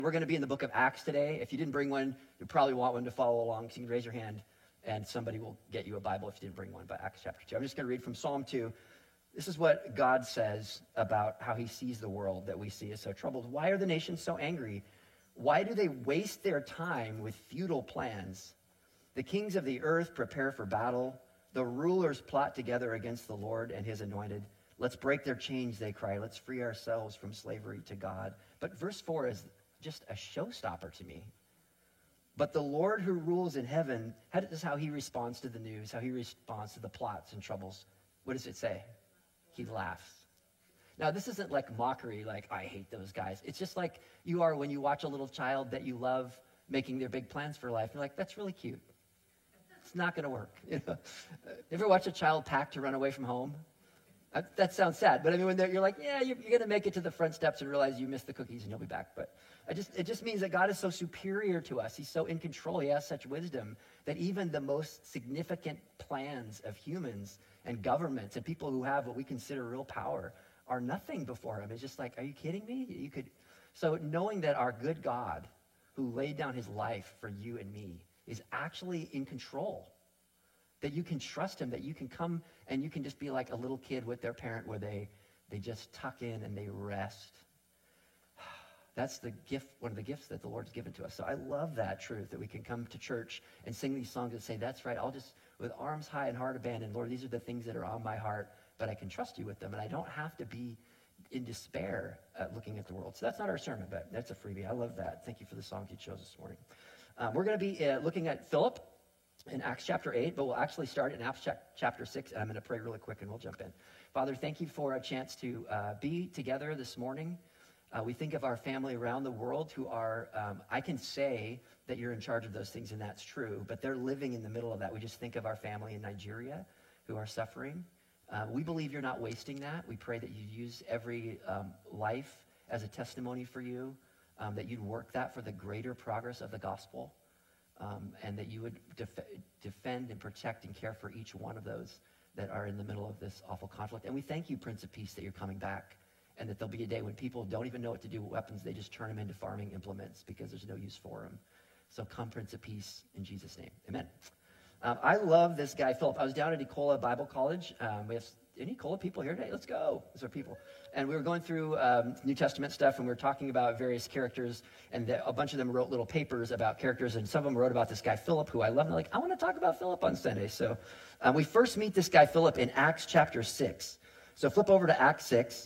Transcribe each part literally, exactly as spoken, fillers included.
We're going to be in the book of Acts today. If you didn't bring one, you probably want one to follow along. So you can raise your hand, and somebody will get you a Bible if you didn't bring one, by Acts chapter two. I'm just going to read from Psalm two. This is what God says about how he sees the world that we see as so troubled. Why are the nations so angry? Why do they waste their time with futile plans? The kings of the earth prepare for battle. The rulers plot together against the Lord and his anointed. Let's break their chains, they cry. Let's free ourselves from slavery to God. But verse four is just a showstopper to me. But the Lord who rules in heaven, this is how he responds to the news, how he responds to the plots and troubles. What does it say? He laughs. Now, this isn't like mockery, like, I hate those guys. It's just like you are when you watch a little child that you love making their big plans for life. You're like, that's really cute. It's not going to work. You know? Ever watch a child pack to run away from home? Uh, that sounds sad, but I mean, when you're like, yeah, you're, you're going to make it to the front steps and realize you missed the cookies and you'll be back. But I just, it just means that God is so superior to us. He's so in control. He has such wisdom that even the most significant plans of humans and governments and people who have what we consider real power are nothing before him. It's just like, are you kidding me? You could. So knowing that our good God, who laid down his life for you and me, is actually in control, that you can trust him, that you can come and you can just be like a little kid with their parent where they, they just tuck in and they rest. That's the gift, one of the gifts that the Lord's given to us. So I love that truth, that we can come to church and sing these songs and say, that's right, I'll just, with arms high and heart abandoned, Lord, these are the things that are on my heart, but I can trust you with them, and I don't have to be in despair at looking at the world. So that's not our sermon, but that's a freebie. I love that. Thank you for the songs you chose this morning. Um, we're going to be uh, looking at Philip in Acts chapter eight, but we'll actually start in Acts chapter six, and I'm going to pray really quick, and we'll jump in. Father, thank you for a chance to uh, be together this morning. Uh, we think of our family around the world who are, um, I can say that you're in charge of those things, and that's true, but they're living in the middle of that. We just think of our family in Nigeria who are suffering. Uh, we believe you're not wasting that. We pray that you use every um, life as a testimony for you, um, that you'd work that for the greater progress of the gospel, um, and that you would def- defend and protect and care for each one of those that are in the middle of this awful conflict. And we thank you, Prince of Peace, that you're coming back, and that there'll be a day when people don't even know what to do with weapons. They just turn them into farming implements because there's no use for them. So come, Prince of Peace, in Jesus' name. Amen. Um, I love this guy, Philip. I was down at Ecola Bible College. Um, we have any Ecola people here today? Let's go. Those are people. And we were going through um, New Testament stuff, and we were talking about various characters, and the, a bunch of them wrote little papers about characters, and some of them wrote about this guy, Philip, who I love. And they're like, I want to talk about Philip on Sunday. So um, we first meet this guy, Philip, in Acts chapter six. So flip over to Acts six.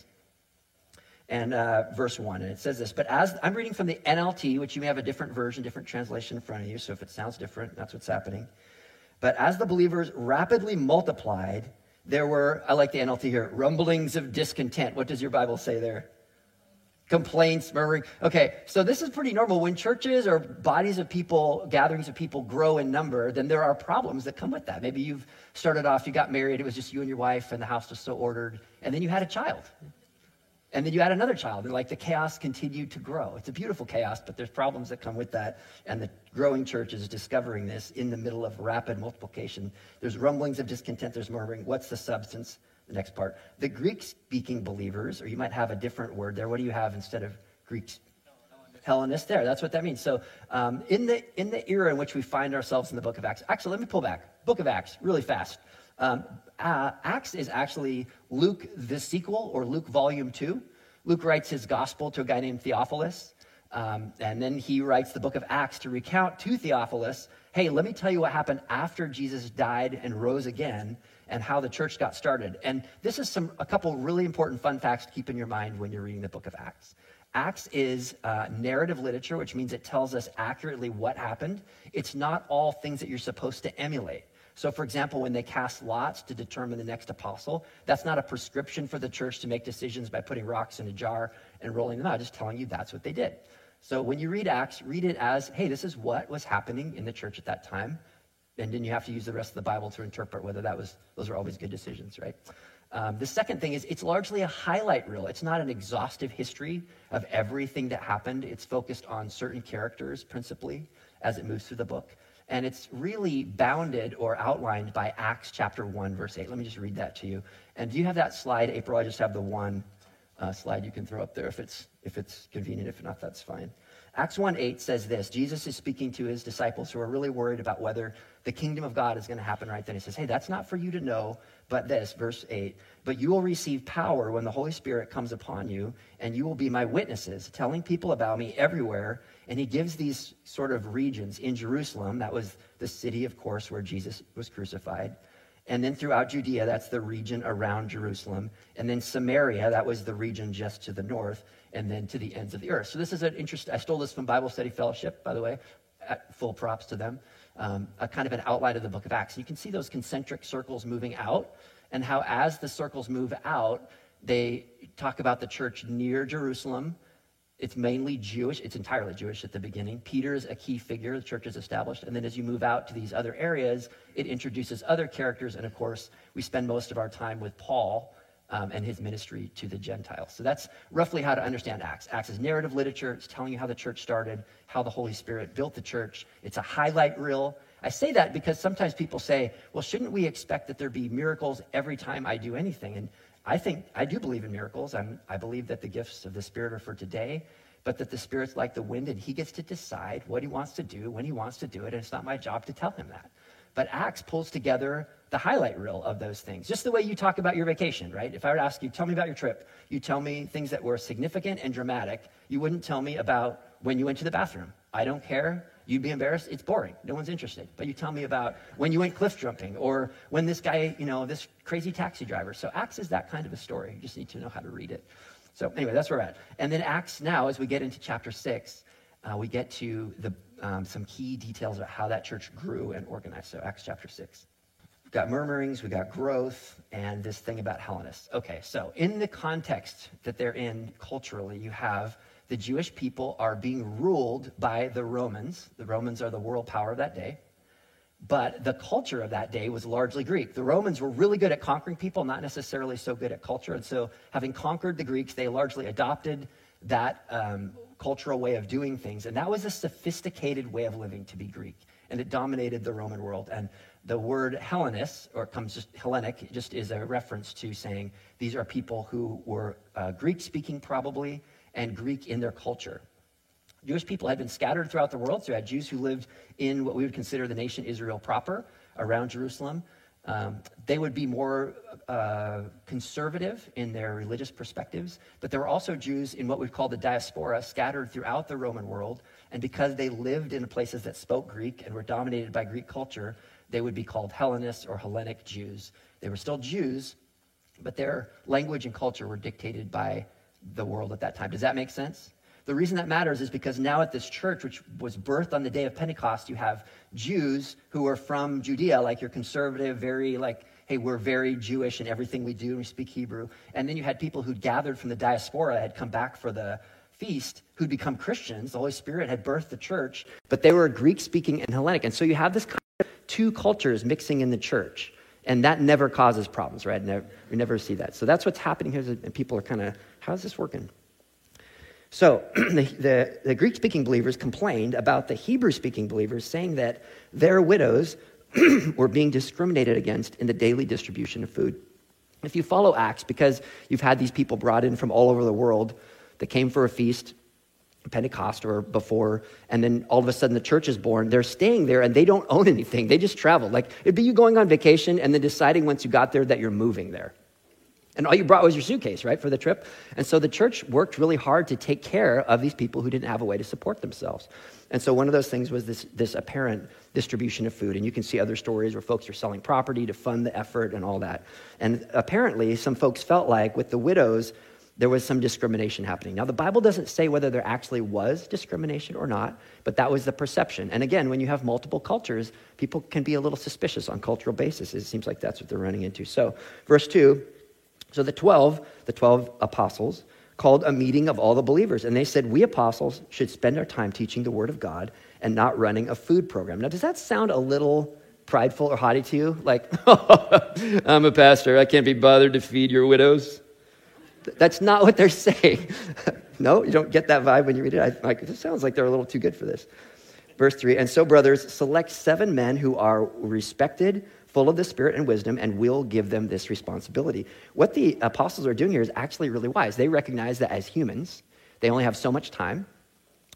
And uh, verse one, and it says this, but as, I'm reading from the N L T, which you may have a different version, different translation in front of you, so if it sounds different, that's what's happening. But as the believers rapidly multiplied, there were, I like the N L T here, rumblings of discontent. What does your Bible say there? Complaints, murmuring. Okay, so this is pretty normal. When churches or bodies of people, gatherings of people grow in number, then there are problems that come with that. Maybe you've started off, you got married, it was just you and your wife, and the house was so ordered, and then you had a child. And then you had another child, and like the chaos continued to grow. It's a beautiful chaos, but there's problems that come with that. And the growing church is discovering this in the middle of rapid multiplication. There's rumblings of discontent, there's murmuring. What's the substance? The next part. The Greek-speaking believers, or you might have a different word there. What do you have instead of Greek? Hellenist there. That's what that means. So um, in the in the era in which we find ourselves in the book of Acts, actually, let me pull back. Book of Acts, really fast. Um, uh, Acts is actually Luke, the sequel, or Luke volume two. Luke writes his gospel to a guy named Theophilus, um, and then he writes the book of Acts to recount to Theophilus, hey, let me tell you what happened after Jesus died and rose again, and how the church got started. And this is some a couple really important fun facts to keep in your mind when you're reading the book of Acts. Acts is uh, narrative literature, which means it tells us accurately what happened. It's not all things that you're supposed to emulate. So, for example, when they cast lots to determine the next apostle, that's not a prescription for the church to make decisions by putting rocks in a jar and rolling them out, just telling you that's what they did. So when you read Acts, read it as, hey, this is what was happening in the church at that time. And then you have to use the rest of the Bible to interpret whether that was, those are always good decisions, right? Um, the second thing is it's largely a highlight reel. It's not an exhaustive history of everything that happened. It's focused on certain characters principally as it moves through the book. And it's really bounded or outlined by Acts chapter one, verse eight. Let me just read that to you. And do you have that slide, April? I just have the one uh, slide you can throw up there if it's if it's convenient. If not, that's fine. Acts one eight says this. Jesus is speaking to his disciples who are really worried about whether the kingdom of God is going to happen right then. He says, hey, that's not for you to know, but this, verse eight, but you will receive power when the Holy Spirit comes upon you, and you will be my witnesses, telling people about me everywhere. And he gives these sort of regions in Jerusalem. That was the city, of course, where Jesus was crucified. And then throughout Judea, that's the region around Jerusalem. And then Samaria, that was the region just to the north, and then to the ends of the earth. So this is an interesting, I stole this from Bible Study Fellowship, by the way, at full props to them, um, a kind of an outline of the book of Acts. And you can see those concentric circles moving out, and how as the circles move out, they talk about the church near Jerusalem. It's mainly Jewish. It's entirely Jewish at the beginning. Peter's a key figure. The church is established. And then as you move out to these other areas, it introduces other characters. And of course, we spend most of our time with Paul um, and his ministry to the Gentiles. So that's roughly how to understand Acts. Acts is narrative literature. It's telling you how the church started, how the Holy Spirit built the church. It's a highlight reel. I say that because sometimes people say, well, shouldn't we expect that there be miracles every time I do anything? And I think, I do believe in miracles. I'm, I believe that the gifts of the Spirit are for today, but that the Spirit's like the wind and he gets to decide what he wants to do, when he wants to do it, and it's not my job to tell him that. But Acts pulls together the highlight reel of those things. Just the way you talk about your vacation, right? If I were to ask you, tell me about your trip, you tell me things that were significant and dramatic. You wouldn't tell me about when you went to the bathroom. I don't care. You'd be embarrassed. It's boring. No one's interested. But you tell me about when you went cliff jumping or when this guy, you know, this crazy taxi driver. So Acts is that kind of a story. You just need to know how to read it. So anyway, that's where we're at. And then Acts now, as we get into chapter six, uh, we get to the um, some key details about how that church grew and organized. So Acts chapter six. We've got murmurings, we got growth, and this thing about Hellenists. Okay, so in the context that they're in culturally, you have the Jewish people are being ruled by the Romans. The Romans are the world power of that day. But the culture of that day was largely Greek. The Romans were really good at conquering people, not necessarily so good at culture. And so having conquered the Greeks, they largely adopted that um, cultural way of doing things. And that was a sophisticated way of living to be Greek. And it dominated the Roman world. And the word Hellenist, or it comes just Hellenic, just is a reference to saying these are people who were uh, Greek-speaking probably, and Greek in their culture. Jewish people had been scattered throughout the world, so you had Jews who lived in what we would consider the nation Israel proper, around Jerusalem. Um, they would be more uh, conservative in their religious perspectives, but there were also Jews in what we'd call the diaspora, scattered throughout the Roman world, and because they lived in places that spoke Greek and were dominated by Greek culture, they would be called Hellenists or Hellenic Jews. They were still Jews, but their language and culture were dictated by the world at that time. Does that make sense? The reason that matters is because now at this church, which was birthed on the day of Pentecost, you have Jews who are from Judea, like you're conservative, very like, hey, we're very Jewish in everything we do, and we speak Hebrew. And then you had people who'd gathered from the diaspora, had come back for the feast, who'd become Christians. The Holy Spirit had birthed the church, but they were Greek-speaking and Hellenic. And so you have this kind of two cultures mixing in the church. And that never causes problems, right? Never, we never see that. So that's what's happening here. And people are kind of, how's this working? So the, the, the Greek-speaking believers complained about the Hebrew-speaking believers, saying that their widows were being discriminated against in the daily distribution of food. If you follow Acts, because you've had these people brought in from all over the world that came for a feast, Pentecost or before, and then all of a sudden the church is born. They're staying there and they don't own anything. They just travel. Like it'd be you going on vacation and then deciding once you got there that you're moving there. And all you brought was your suitcase, right, for the trip. And so the church worked really hard to take care of these people who didn't have a way to support themselves. And so one of those things was this, this apparent distribution of food. And you can see other stories where folks are selling property to fund the effort and all that. And apparently some folks felt like with the widows, there was some discrimination happening. Now, the Bible doesn't say whether there actually was discrimination or not, but that was the perception. And again, when you have multiple cultures, people can be a little suspicious on cultural basis. It seems like that's what they're running into. So, verse two, so the twelve, the twelve apostles, called a meeting of all the believers, and they said, we apostles should spend our time teaching the word of God and not running a food program. Now, does that sound a little prideful or haughty to you? Like, I'm a pastor, I can't be bothered to feed your widows. That's not what they're saying. No, you don't get that vibe when you read it. I, like, it sounds like they're a little too good for this. Verse three, and so brothers, select seven men who are respected, full of the Spirit and wisdom, and we'll give them this responsibility. What the apostles are doing here is actually really wise. They recognize that as humans, they only have so much time,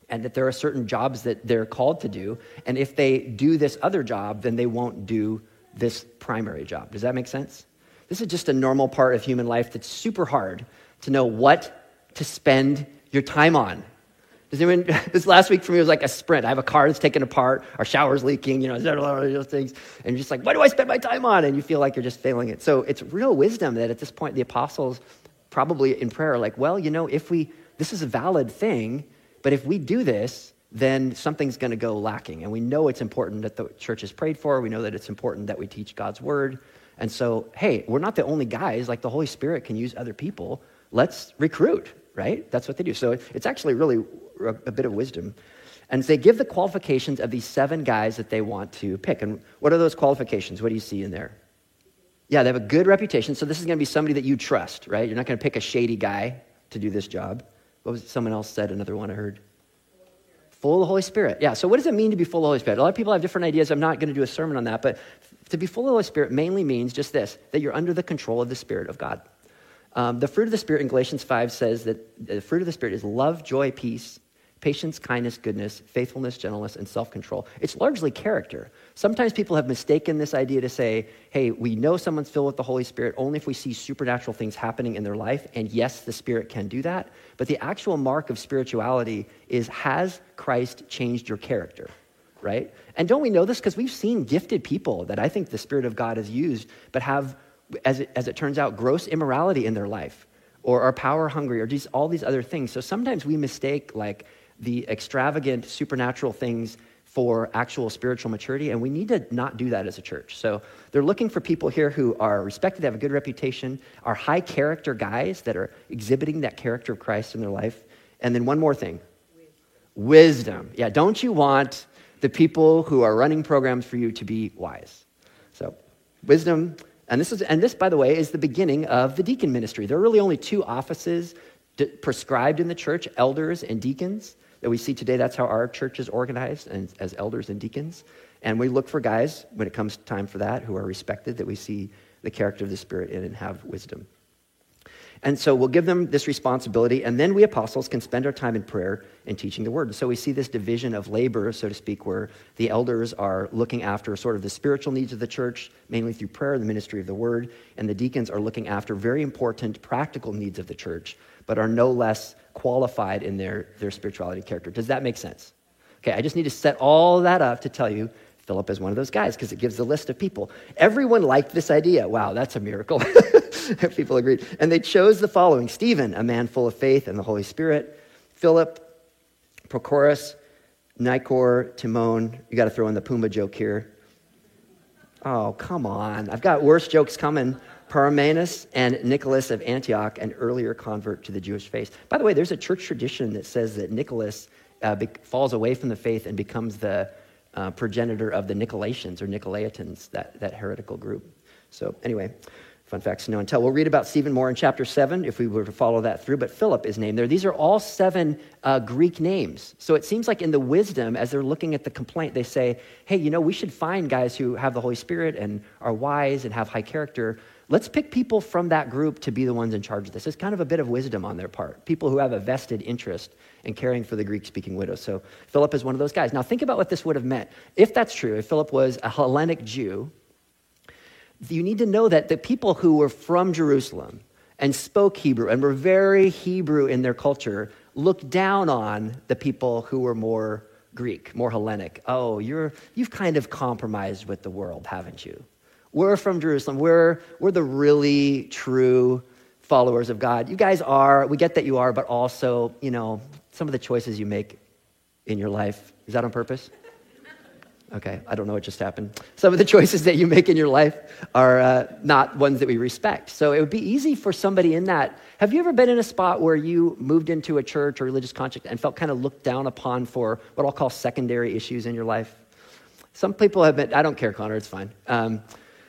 and that there are certain jobs that they're called to do. And if they do this other job, then they won't do this primary job. Does that make sense? This is just a normal part of human life that's super hard to know what to spend your time on. Does anyone, this last week for me was like a sprint. I have a car that's taken apart, our shower's leaking, you know, those things. And you're just like, what do I spend my time on? And you feel like you're just failing it. So it's real wisdom that at this point, the apostles probably in prayer are like, well, you know, if we, this is a valid thing, but if we do this, then something's going to go lacking. And we know it's important that the church is prayed for. We know that it's important that we teach God's word. And so, hey, we're not the only guys. Like, the Holy Spirit can use other people. Let's recruit, right? That's what they do. So it's actually really a bit of wisdom. And they give the qualifications of these seven guys that they want to pick. And what are those qualifications? What do you see in there? Yeah, they have a good reputation. So this is going to be somebody that you trust, right? You're not going to pick a shady guy to do this job. What was it? Someone else said, another one I heard. Full of the Holy Spirit. Yeah, so what does it mean to be full of the Holy Spirit? A lot of people have different ideas. I'm not going to do a sermon on that, but to be full of the Holy Spirit mainly means just this, that you're under the control of the Spirit of God. Um, the fruit of the Spirit in Galatians five says that the fruit of the Spirit is love, joy, peace, patience, kindness, goodness, faithfulness, gentleness, and self-control. It's largely character. Sometimes people have mistaken this idea to say, hey, we know someone's filled with the Holy Spirit only if we see supernatural things happening in their life, and yes, the Spirit can do that, but the actual mark of spirituality is, has Christ changed your character, right? And don't we know this? Because we've seen gifted people that I think the Spirit of God has used, but have, as it, as it turns out, gross immorality in their life, or are power hungry, or just all these other things. So sometimes we mistake, like, the extravagant supernatural things for actual spiritual maturity, and we need to not do that as a church. So they're looking for people here who are respected, have a good reputation, are high character guys that are exhibiting that character of Christ in their life. And then one more thing, wisdom. Yeah, don't you want the people who are running programs for you to be wise? So wisdom, and this is, and this, by the way, is the beginning of the deacon ministry. There are really only two offices prescribed in the church, elders and deacons, that we see today. That's how our church is organized, and as elders and deacons. And we look for guys, when it comes time for that, who are respected, that we see the character of the Spirit in and have wisdom. And so we'll give them this responsibility, and then we apostles can spend our time in prayer and teaching the word. And so we see this division of labor, so to speak, where the elders are looking after sort of the spiritual needs of the church, mainly through prayer and the ministry of the word, and the deacons are looking after very important practical needs of the church, but are no less qualified in their, their spirituality and character. Does that make sense? Okay, I just need to set all that up to tell you Philip is one of those guys, because it gives a list of people. Everyone liked this idea. Wow, that's a miracle. People agreed. And they chose the following: Stephen, a man full of faith and the Holy Spirit; Philip, Prochorus, Nicanor, Timon. You got to throw in the Puma joke here. Oh, come on. I've got worse jokes coming. Parmenas and Nicholas of Antioch, an earlier convert to the Jewish faith. By the way, there's a church tradition that says that Nicholas uh, be- falls away from the faith and becomes the uh, progenitor of the Nicolaitans or Nicolaitans, that, that heretical group. So anyway, fun facts to know and tell. We'll read about Stephen more in chapter seven if we were to follow that through, but Philip is named there. These are all seven uh, Greek names. So it seems like in the wisdom, as they're looking at the complaint, they say, hey, you know, we should find guys who have the Holy Spirit and are wise and have high character. Let's pick people from that group to be the ones in charge of this. It's kind of a bit of wisdom on their part. People who have a vested interest in caring for the Greek-speaking widows. So Philip is one of those guys. Now think about what this would have meant. If that's true, if Philip was a Hellenic Jew, you need to know that the people who were from Jerusalem and spoke Hebrew and were very Hebrew in their culture looked down on the people who were more Greek, more Hellenic. Oh, you're, you've kind of compromised with the world, haven't you? We're from Jerusalem. We're, we're the really true followers of God. You guys are, we get that you are, but also, you know, some of the choices you make in your life, is that on purpose? Okay, I don't know what just happened. Some of the choices that you make in your life are uh, not ones that we respect. So it would be easy for somebody in that. Have you ever been in a spot where you moved into a church or religious context and felt kind of looked down upon for what I'll call secondary issues in your life? Some people have been, I don't care, Connor, it's fine. Um,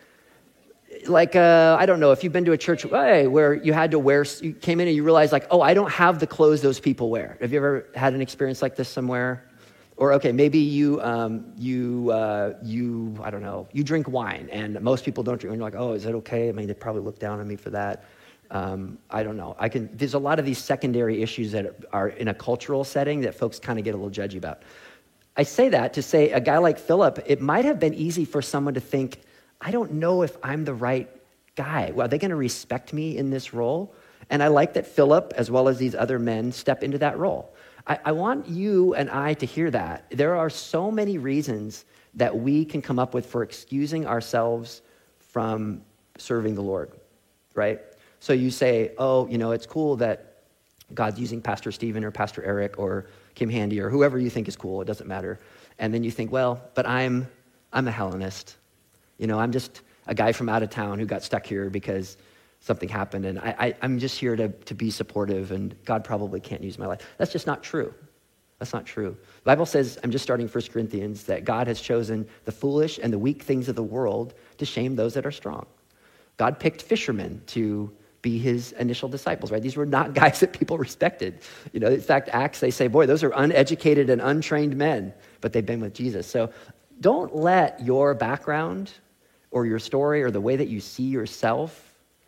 Like, uh, I don't know, if you've been to a church hey, where you had to wear, you came in and you realized like, oh, I don't have the clothes those people wear. Have you ever had an experience like this somewhere? Or, okay, maybe you, um, you, uh, you, I don't know, you drink wine and most people don't drink. And you're like, oh, is that okay? I mean, they probably look down on me for that. Um, I don't know. I can. There's a lot of these secondary issues that are in a cultural setting that folks kind of get a little judgy about. I say that to say a guy like Philip, it might have been easy for someone to think, I don't know if I'm the right guy. Well, are they going to respect me in this role? And I like that Philip, as well as these other men, step into that role. I, I want you and I to hear that. There are so many reasons that we can come up with for excusing ourselves from serving the Lord, right? So you say, oh, you know, it's cool that God's using Pastor Stephen or Pastor Eric or Kim Handy or whoever you think is cool. It doesn't matter. And then you think, well, but I'm I'm a Hellenist. You know, I'm just a guy from out of town who got stuck here because something happened, and I, I, I'm just here to, to be supportive, and God probably can't use my life. That's just not true. That's not true. The Bible says, I'm just starting First Corinthians, that God has chosen the foolish and the weak things of the world to shame those that are strong. God picked fishermen to be his initial disciples, right? These were not guys that people respected. You know, in fact, Acts, they say, boy, those are uneducated and untrained men, but they've been with Jesus. So don't let your background or your story or the way that you see yourself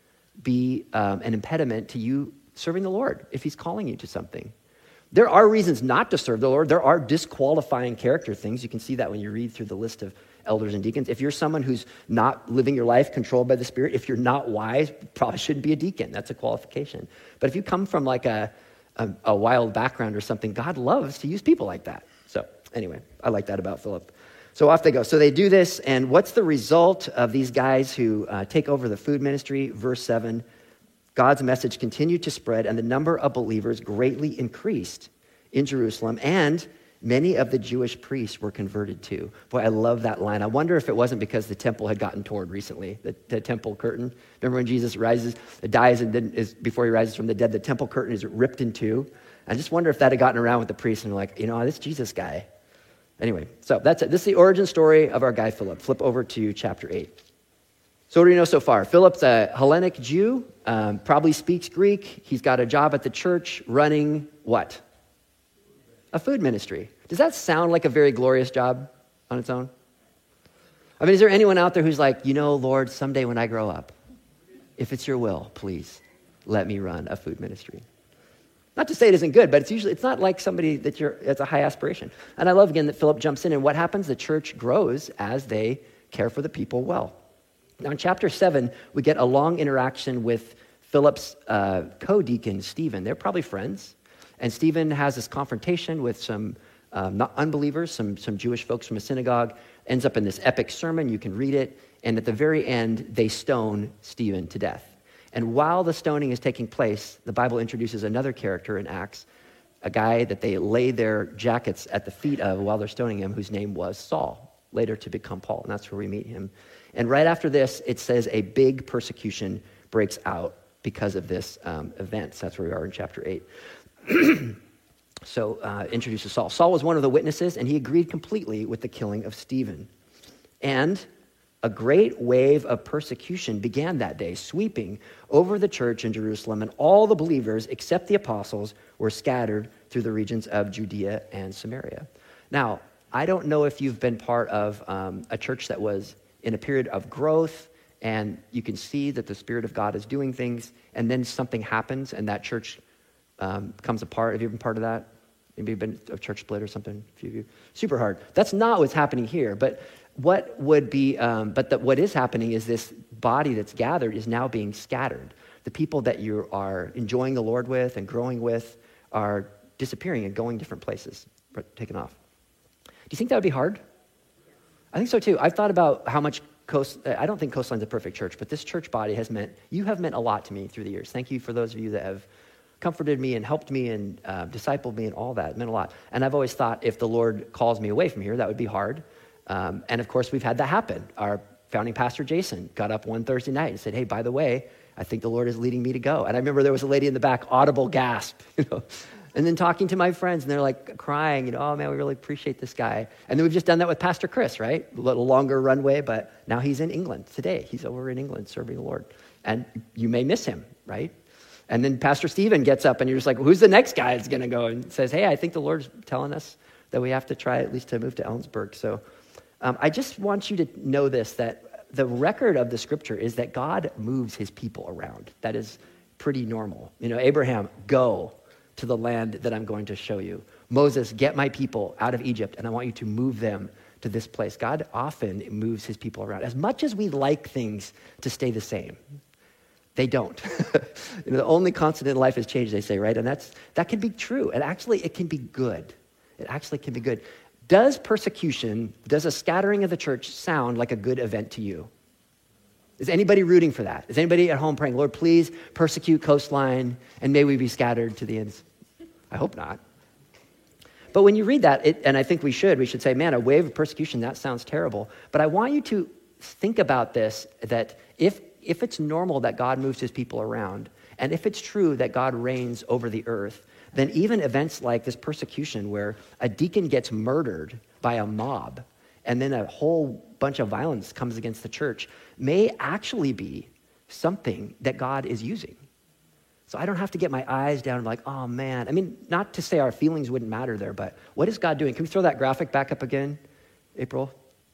be um, an impediment to you serving the Lord if he's calling you to something. There are reasons not to serve the Lord. There are disqualifying character things. You can see that when you read through the list of elders and deacons. If you're someone who's not living your life controlled by the Spirit, if you're not wise, probably shouldn't be a deacon. That's a qualification. But if you come from like a, a, a wild background or something, God loves to use people like that. So anyway, I like that about Philip. So off they go. So they do this, and what's the result of these guys who uh, take over the food ministry? Verse seven, God's message continued to spread, and the number of believers greatly increased in Jerusalem, and many of the Jewish priests were converted too. Boy, I love that line. I wonder if it wasn't because the temple had gotten torn recently, the, the temple curtain. Remember when Jesus rises, dies, and then is, before he rises from the dead, the temple curtain is ripped in two. I just wonder if that had gotten around with the priests and like, you know, this Jesus guy. Anyway, so that's it. This is the origin story of our guy Philip. Flip over to chapter eight. So what do we know so far? Philip's a Hellenic Jew, um, probably speaks Greek. He's got a job at the church running what? A food ministry. Does that sound like a very glorious job on its own? I mean, is there anyone out there who's like, you know, Lord, someday when I grow up, if it's your will, please let me run a food ministry? Not to say it isn't good, but it's usually, it's not like somebody that you're, it's a high aspiration. And I love again that Philip jumps in, and what happens? The church grows as they care for the people well. Now in chapter seven, we get a long interaction with Philip's uh, co-deacon, Stephen. They're probably friends. And Stephen has this confrontation with some um, not unbelievers, some, some Jewish folks from a synagogue, ends up in this epic sermon. You can read it. And at the very end, they stone Stephen to death. And while the stoning is taking place, the Bible introduces another character in Acts, a guy that they lay their jackets at the feet of while they're stoning him, whose name was Saul, later to become Paul. And that's where we meet him. And right after this, it says a big persecution breaks out because of this um, event. So that's where we are in chapter eight. So uh, introduces Saul. Saul was one of the witnesses, and he agreed completely with the killing of Stephen. And a great wave of persecution began that day, sweeping over the church in Jerusalem, and all the believers, except the apostles, were scattered through the regions of Judea and Samaria. Now, I don't know if you've been part of um, a church that was in a period of growth, and you can see that the Spirit of God is doing things, and then something happens, and that church um, comes apart. Have you been part of that? Maybe you've been a church split or something? A few of you. Super hard. That's not what's happening here, but what would be, um, but the, what is happening is this body that's gathered is now being scattered. The people that you are enjoying the Lord with and growing with are disappearing and going different places, taken off. Do you think that would be hard? I think so too. I've thought about how much Coast, I don't think Coastline's a perfect church, but this church body has meant, you have meant a lot to me through the years. Thank you for those of you that have comforted me and helped me and uh, discipled me and all that. It meant a lot. And I've always thought if the Lord calls me away from here, that would be hard. Um, and of course, we've had that happen. Our founding pastor, Jason, got up one Thursday night and said, hey, by the way, I think the Lord is leading me to go. And I remember there was a lady in the back, audible gasp, you know, and then talking to my friends, and they're like crying, you know, oh man, we really appreciate this guy. And then we've just done that with Pastor Chris, right? A little longer runway, but now he's in England today. He's over in England serving the Lord. And you may miss him, right? And then Pastor Stephen gets up and you're just like, well, who's the next guy that's going to go? And says, hey, I think the Lord's telling us that we have to try at least to move to Ellensburg. So um, I just want you to know this, that the record of the scripture is that God moves his people around. That is pretty normal. You know, Abraham, go to the land that I'm going to show you. Moses, get my people out of Egypt, and I want you to move them to this place. God often moves his people around. As much as we like things to stay the same, they don't. You know, the only constant in life is change, they say, right? And that's that can be true. And actually, it can be good. It actually can be good. Does persecution, does a scattering of the church sound like a good event to you? Is anybody rooting for that? Is anybody at home praying, Lord, please persecute Coastline, and may we be scattered to the ends? I hope not. But when you read that, it, and I think we should, we should say, man, a wave of persecution, that sounds terrible. But I want you to think about this, that if if it's normal that God moves his people around, and if it's true that God reigns over the earth, then even events like this persecution where a deacon gets murdered by a mob, and then a whole bunch of violence comes against the church, may actually be something that God is using. So I don't have to get my eyes down and be like, oh man. I mean, not to say our feelings wouldn't matter there, but what is God doing? Can we throw that graphic back up again, April?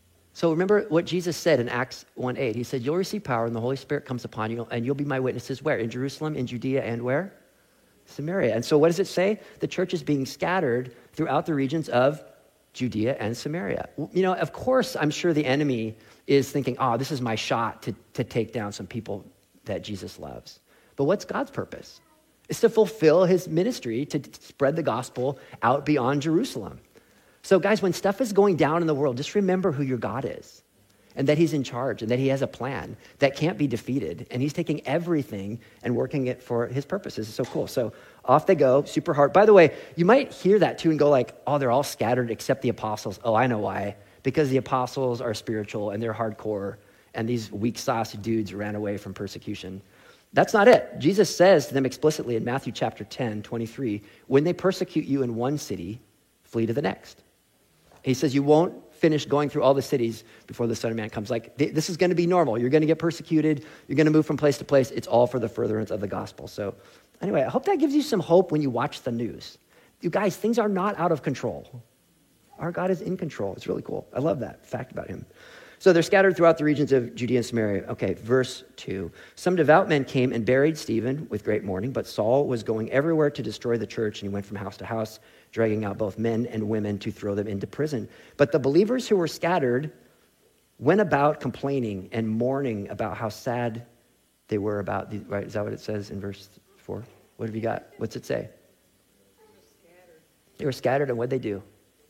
So remember what Jesus said in Acts one eight. He said, you'll receive power and the Holy Spirit comes upon you, and you'll be my witnesses where? In Jerusalem, in Judea, and where? Samaria. And so what does it say? The church is being scattered throughout the regions of Judea and Samaria. You know, of course, I'm sure the enemy is thinking, oh, this is my shot to, to take down some people that Jesus loves. But what's God's purpose? It's to fulfill his ministry, to spread the gospel out beyond Jerusalem. So guys, when stuff is going down in the world, just remember who your God is, and that he's in charge, and that he has a plan that can't be defeated, and he's taking everything and working it for his purposes. It's so cool. So off they go, super hard. By the way, you might hear that too and go like, oh, they're all scattered except the apostles. Oh, I know why. Because the apostles are spiritual and they're hardcore, and these weak sauce dudes ran away from persecution. That's not it. Jesus says to them explicitly in Matthew chapter ten, twenty-three, when they persecute you in one city, flee to the next. He says you won't finish going through all the cities before the Son of Man comes. Like, th- this is going to be normal. You're going to get persecuted. You're going to move from place to place. It's all for the furtherance of the gospel. So anyway, I hope that gives you some hope when you watch the news. You guys, things are not out of control. Our God is in control. It's really cool. I love that fact about him. So they're scattered throughout the regions of Judea and Samaria. Okay, verse two. Some devout men came and buried Stephen with great mourning, but Saul was going everywhere to destroy the church, and he went from house to house, dragging out both men and women to throw them into prison. But the believers who were scattered went about complaining and mourning about how sad they were about, the, right? Is that what it says in verse four? What have you got? What's it say? They were scattered, and what'd they do?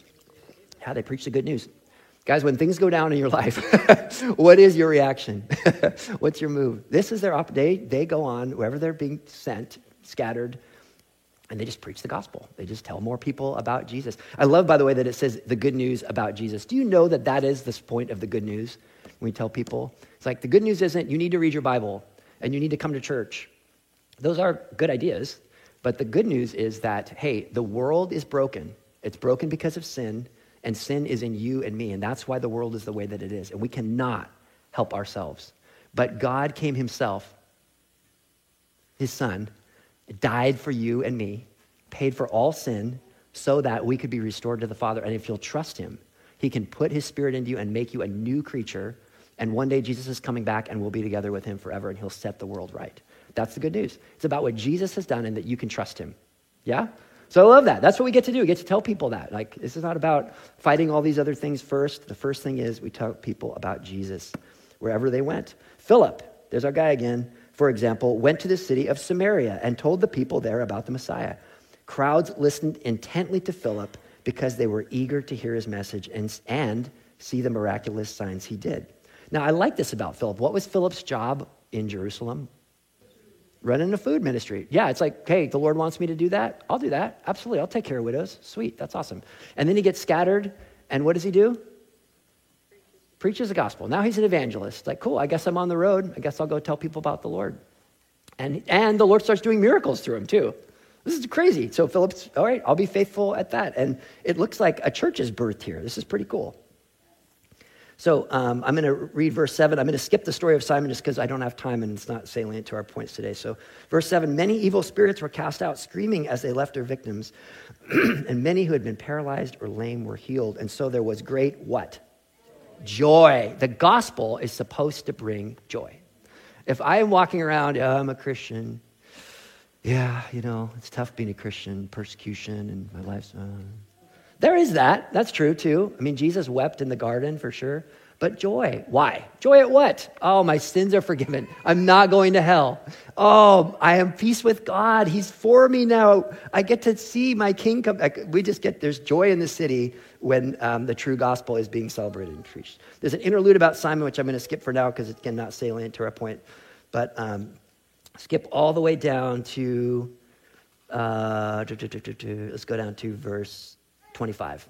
How they preached the good news. Guys, when things go down in your life, what is your reaction? What's your move? This is their op. They, they go on, wherever they're being sent, scattered, and they just preach the gospel. They just tell more people about Jesus. I love, by the way, that it says the good news about Jesus. Do you know that that is the point of the good news when we tell people? It's like the good news isn't you need to read your Bible and you need to come to church. Those are good ideas, but the good news is that, hey, the world is broken. It's broken because of sin, and sin is in you and me, and that's why the world is the way that it is, and we cannot help ourselves. But God came himself, his son, died for you and me, paid for all sin so that we could be restored to the Father. And if you'll trust him, he can put his spirit into you and make you a new creature. And one day Jesus is coming back and we'll be together with him forever, and he'll set the world right. That's the good news. It's about what Jesus has done and that you can trust him. Yeah? So I love that. That's what we get to do. We get to tell people that. Like, this is not about fighting all these other things first. The first thing is we tell people about Jesus wherever they went. Philip, there's our guy again, for example, went to the city of Samaria and told the people there about the Messiah. Crowds listened intently to Philip because they were eager to hear his message and, and see the miraculous signs he did. Now, I like this about Philip. What was Philip's job in Jerusalem? Running a food ministry. Yeah, it's like, hey, the Lord wants me to do that. I'll do that. Absolutely. I'll take care of widows. Sweet. That's awesome. And then he gets scattered. And what does he do? Preaches the gospel. Now he's an evangelist. Like, cool, I guess I'm on the road. I guess I'll go tell people about the Lord. And and the Lord starts doing miracles through him too. This is crazy. So Philip's, all right, I'll be faithful at that. And it looks like a church is birthed here. This is pretty cool. So um, I'm going to read verse seven. I'm going to skip the story of Simon just because I don't have time and it's not salient to our points today. So verse seven, many evil spirits were cast out, screaming as they left their victims. And many who had been paralyzed or lame were healed. And so there was great what? Joy. The gospel is supposed to bring joy. If I am walking around, oh, I'm a Christian, yeah, you know, it's tough being a Christian, persecution, and my life's... Uh... There is that. That's true, too. I mean, Jesus wept in the garden, for sure. But joy. Why? Joy at what? Oh, my sins are forgiven. I'm not going to hell. Oh, I have peace with God. He's for me now. I get to see my king come. We just get, there's joy in the city when um, the true gospel is being celebrated and preached. There's an interlude about Simon, which I'm going to skip for now because it's again not salient to our point. But um, skip all the way down to, uh, let's go down to verse twenty-five.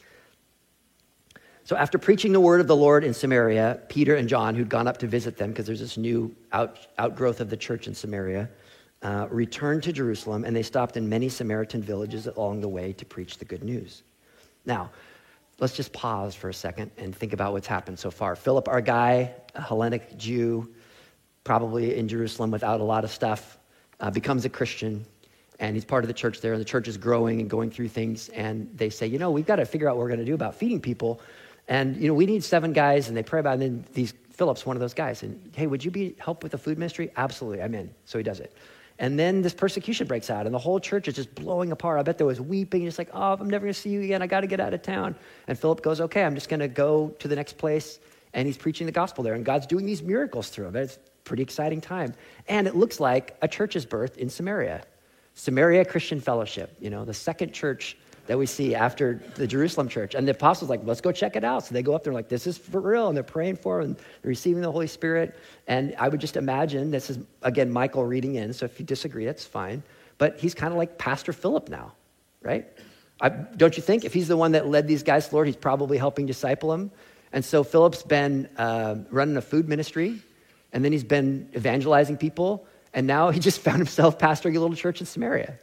So after preaching the word of the Lord in Samaria, Peter and John, who'd gone up to visit them because there's this new out, outgrowth of the church in Samaria, uh, returned to Jerusalem, and they stopped in many Samaritan villages along the way to preach the good news. Now, let's just pause for a second and think about what's happened so far. Philip, our guy, a Hellenic Jew, probably in Jerusalem without a lot of stuff, uh, becomes a Christian, and he's part of the church there, and the church is growing and going through things, and they say, you know, we've got to figure out what we're going to do about feeding people. And, you know, we need seven guys, and they pray about it, and then these, Philip's one of those guys. And, hey, would you be help with the food ministry? Absolutely, I'm in. So he does it. And then this persecution breaks out, and the whole church is just blowing apart. I bet there was weeping, just like, oh, I'm never going to see you again. I got to get out of town. And Philip goes, okay, I'm just going to go to the next place, and he's preaching the gospel there, and God's doing these miracles through him. It's a pretty exciting time. And it looks like a church is birthed in Samaria. Samaria Christian Fellowship, you know, the second church that we see after the Jerusalem church. And the apostles like, let's go check it out. So they go up there like, this is for real. And they're praying for it and they're receiving the Holy Spirit. And I would just imagine, this is, again, Michael reading in. So if you disagree, that's fine. But he's kind of like Pastor Philip now, right? I, don't you think? If he's the one that led these guys to the Lord, he's probably helping disciple them. And so Philip's been uh, running a food ministry. And then he's been evangelizing people. And now he just found himself pastoring a little church in Samaria.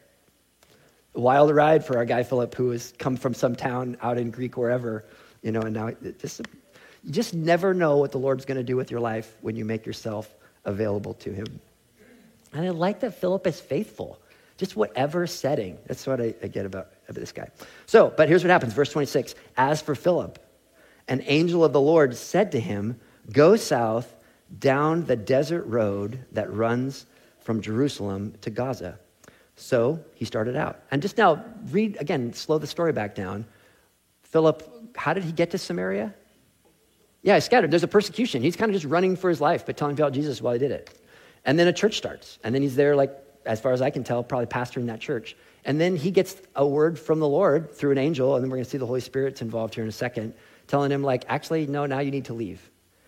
Wild ride for our guy Philip, who has come from some town out in Greek, wherever, you know, and now it just, you just never know what the Lord's going to do with your life when you make yourself available to him. And I like that Philip is faithful, just whatever setting. That's what I, I get about, about this guy. So, but here's what happens, verse twenty-six. As for Philip, an angel of the Lord said to him, go south down the desert road that runs from Jerusalem to Gaza. So he started out. And just now, read, again, slow the story back down. Philip, how did he get to Samaria? Yeah, he's scattered. There's a persecution. He's kind of just running for his life, but telling about Jesus while he did it. And then a church starts. And then he's there, like, as far as I can tell, probably pastoring that church. And then he gets a word from the Lord through an angel, and then we're going to see the Holy Spirit's involved here in a second, telling him, like, actually, no, now you need to leave.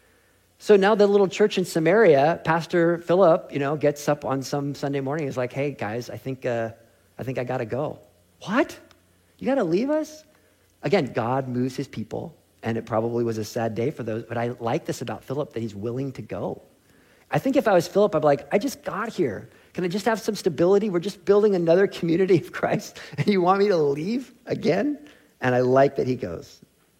So now the little church in Samaria, Pastor Philip, you know, gets up on some Sunday morning and is like, hey, guys, I think uh, I think I got to go. What? You got to leave us? Again, God moves his people, and it probably was a sad day for those, but I like this about Philip, that he's willing to go. I think if I was Philip, I'd be like, I just got here. Can I just have some stability? We're just building another community of Christ, and you want me to leave again? And I like that he goes.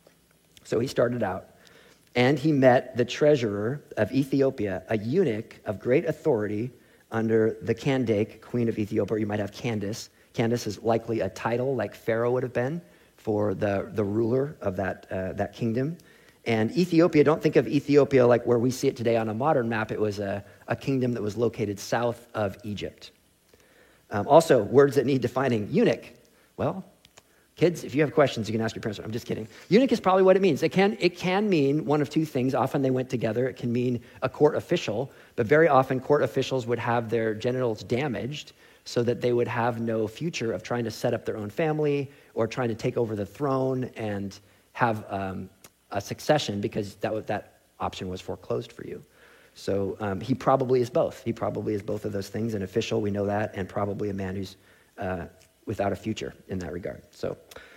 So he started out. And he met the treasurer of Ethiopia, a eunuch of great authority under the Candake, queen of Ethiopia, or you might have Candace. Candace is likely a title like Pharaoh would have been for the, the ruler of that, uh, that kingdom. And Ethiopia, don't think of Ethiopia like where we see it today on a modern map. It was a, a kingdom that was located south of Egypt. Um, also, words that need defining. Eunuch, well, kids, if you have questions, you can ask your parents. I'm just kidding. Eunuch is probably what it means. It can, it can mean one of two things. Often they went together. It can mean a court official, but very often court officials would have their genitals damaged so that they would have no future of trying to set up their own family or trying to take over the throne and have um, a succession, because that, that option was foreclosed for you. So um, he probably is both. He probably is both of those things, an official, we know that, and probably a man who's uh, without a future in that regard. So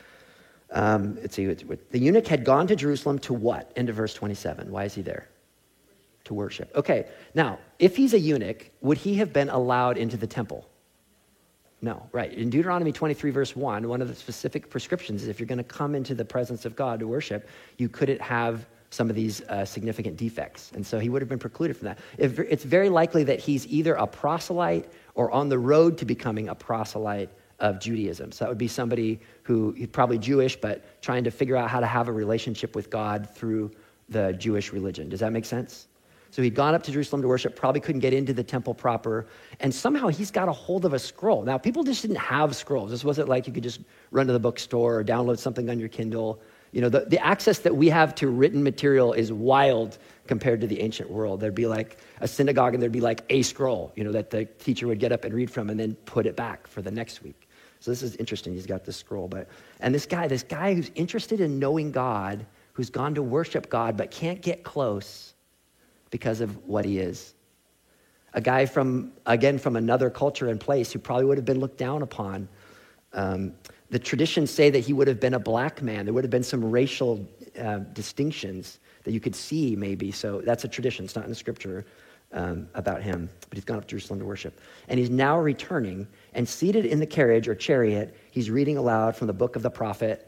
um, let's see. The eunuch had gone to Jerusalem to what? End of verse twenty-seven. Why is he there? To worship. Okay, now, if he's a eunuch, would he have been allowed into the temple? No, right. In Deuteronomy twenty-three, verse one, one of the specific prescriptions is if you're going to come into the presence of God to worship, you couldn't have some of these uh, significant defects. And so he would have been precluded from that. It's very likely that he's either a proselyte or on the road to becoming a proselyte of Judaism. So that would be somebody who, he's probably Jewish, but trying to figure out how to have a relationship with God through the Jewish religion. Does that make sense? So he'd gone up to Jerusalem to worship, probably couldn't get into the temple proper. And somehow he's got a hold of a scroll. Now, people just didn't have scrolls. This wasn't like you could just run to the bookstore or download something on your Kindle. You know, the, the access that we have to written material is wild compared to the ancient world. There'd be like a synagogue and there'd be like a scroll, you know, that the teacher would get up and read from and then put it back for the next week. So this is interesting. He's got this scroll. But and this guy, this guy who's interested in knowing God, who's gone to worship God but can't get close because of what he is. A guy from, again, from another culture and place who probably would have been looked down upon. Um, the traditions say that he would have been a black man. There would have been some racial uh, distinctions that you could see maybe. So that's a tradition. It's not in the scripture um, about him. But he's gone up to Jerusalem to worship. And he's now returning, and seated in the carriage or chariot, he's reading aloud from the book of the prophet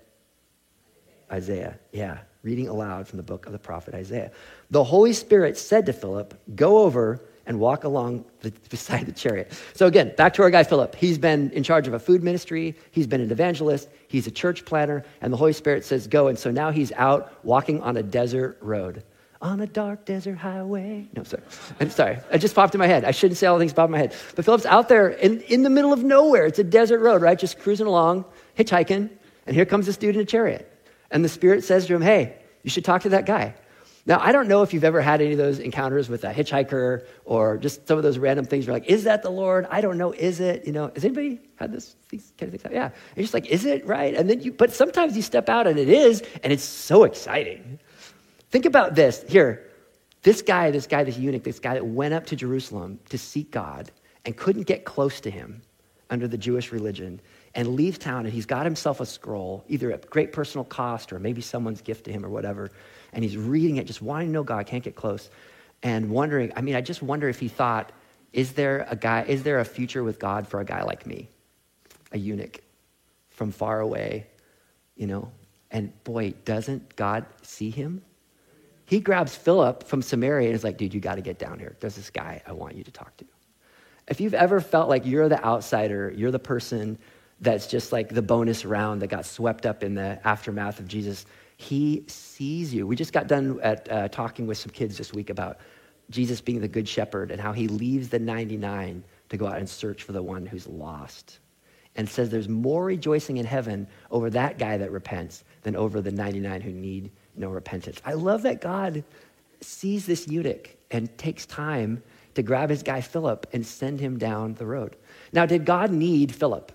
Isaiah. Yeah, reading aloud from the book of the prophet Isaiah. The Holy Spirit said to Philip, go over and walk along the, beside the chariot. So again, back to our guy Philip. He's been in charge of a food ministry. He's been an evangelist. He's a church planner. And the Holy Spirit says, go. And so now he's out walking on a desert road. On a dark desert highway. No, sorry. I'm sorry. It just popped in my head. I shouldn't say all the things popped in my head. But Philip's out there in, in the middle of nowhere. It's a desert road, right? Just cruising along, hitchhiking. And here comes this dude in a chariot. And the Spirit says to him, hey, you should talk to that guy. Now, I don't know if you've ever had any of those encounters with a hitchhiker or just some of those random things. You're like, is that the Lord? I don't know. Is it? You know, has anybody had this, these kind of things? Yeah. And you're just like, is it? Right? And then you, but sometimes you step out and it is, and it's so exciting. Think about this. Here, this guy, this guy, this eunuch, this guy that went up to Jerusalem to seek God and couldn't get close to him under the Jewish religion, and leaves town, and he's got himself a scroll, either at great personal cost or maybe someone's gift to him or whatever, and he's reading it, just wanting to know God, can't get close, and wondering, I mean, I just wonder if he thought, is there a guy, is there a future with God for a guy like me, a eunuch from far away, you know? And boy, doesn't God see him? He grabs Philip from Samaria and is like, dude, you got to get down here. There's this guy I want you to talk to. If you've ever felt like you're the outsider, you're the person that's just like the bonus round that got swept up in the aftermath of Jesus, he sees you. We just got done at uh, talking with some kids this week about Jesus being the good shepherd and how he leaves the ninety-nine to go out and search for the one who's lost. And says there's more rejoicing in heaven over that guy that repents than over the ninety-nine who need no repentance. I love that God sees this eunuch and takes time to grab his guy Philip and send him down the road. Now, did God need Philip?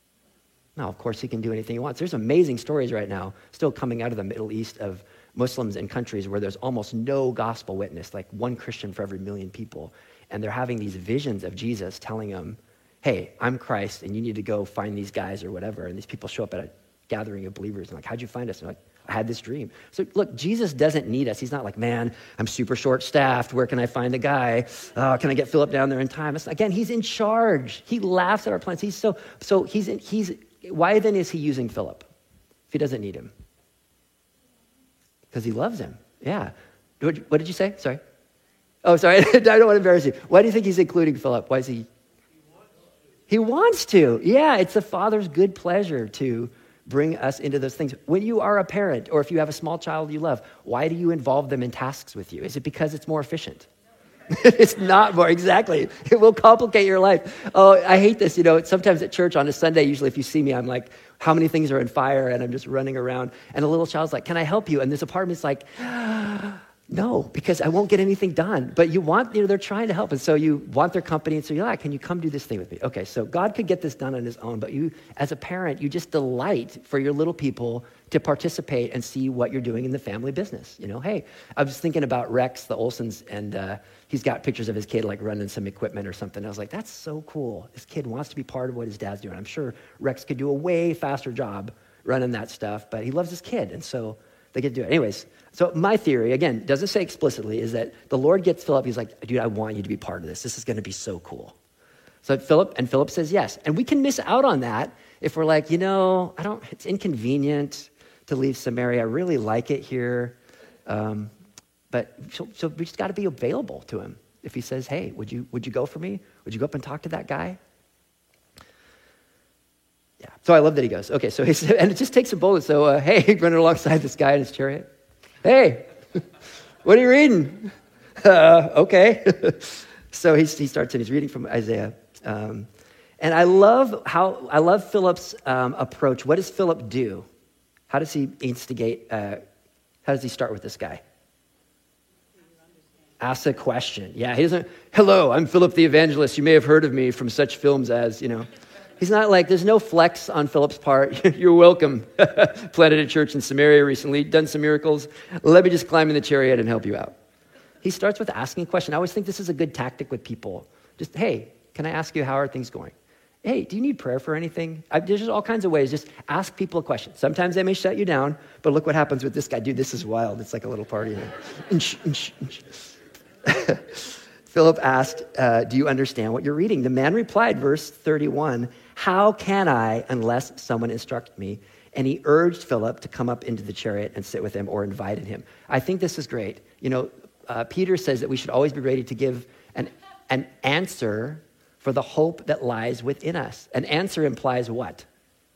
No, of course he can do anything he wants. There's amazing stories right now still coming out of the Middle East of Muslims in countries where there's almost no gospel witness, like one Christian for every million people. And they're having these visions of Jesus telling them, hey, I'm Christ, and you need to go find these guys or whatever. And these people show up at a gathering of believers and like, how'd you find us? And like, I had this dream. So look, Jesus doesn't need us. He's not like, man, I'm super short-staffed. Where can I find a guy? Oh, can I get Philip down there in time? It's, again, he's in charge. He laughs at our plans. He's so, so he's, he's, why then is he using Philip if he doesn't need him? Because he loves him. Yeah. What, what did you say? Sorry. Oh, sorry. I don't want to embarrass you. Why do you think he's including Philip? Why is he? He wants to. Yeah, it's the Father's good pleasure to bring us into those things. When you are a parent or if you have a small child you love, why do you involve them in tasks with you? Is it because it's more efficient? It's not more, exactly. It will complicate your life. Oh, I hate this. You know, sometimes at church on a Sunday, usually if you see me, I'm like, how many things are in fire? And I'm just running around. And a little child's like, can I help you? And this apartment's like, no, because I won't get anything done. But you want, you know, they're trying to help. And so you want their company. And so you're like, can you come do this thing with me? Okay, so God could get this done on his own. But you, as a parent, you just delight for your little people to participate and see what you're doing in the family business. You know, hey, I was thinking about Rex, the Olsons, and uh, he's got pictures of his kid like running some equipment or something. I was like, that's so cool. This kid wants to be part of what his dad's doing. I'm sure Rex could do a way faster job running that stuff, but he loves his kid. And so they get to do it. Anyways, so my theory, again, doesn't say explicitly, is that the Lord gets Philip. He's like, dude, I want you to be part of this. This is going to be so cool. So Philip, and Philip says yes. And we can miss out on that if we're like, you know, I don't, it's inconvenient to leave Samaria. I really like it here. Um, but so, so we just got to be available to him. If he says, hey, would you, would you go for me? Would you go up and talk to that guy? Yeah. So I love that he goes. Okay, so he said, and it just takes a bullet. So, uh, hey, running alongside this guy in his chariot. Hey, what are you reading? uh, okay. So he, he starts and he's reading from Isaiah. Um, and I love how, I love Philip's um, approach. What does Philip do? How does he instigate, uh, how does he start with this guy? Ask a question. Yeah, he doesn't, hello, I'm Philip the Evangelist. You may have heard of me from such films as, you know. He's not like, there's no flex on Philip's part. You're welcome. Planted a church in Samaria recently, done some miracles. Let me just climb in the chariot and help you out. He starts with asking a question. I always think this is a good tactic with people. Just, hey, can I ask you, how are things going? Hey, do you need prayer for anything? I, there's just all kinds of ways. Just ask people a question. Sometimes they may shut you down, but look what happens with this guy. Dude, this is wild. It's like a little party. Inch, inch, inch. Philip asked, uh, do you understand what you're reading? The man replied, verse thirty-one, how can I unless someone instructs me? And he urged Philip to come up into the chariot and sit with him, or invited him. I think this is great. You know, uh, Peter says that we should always be ready to give an, an answer for the hope that lies within us. An answer implies what?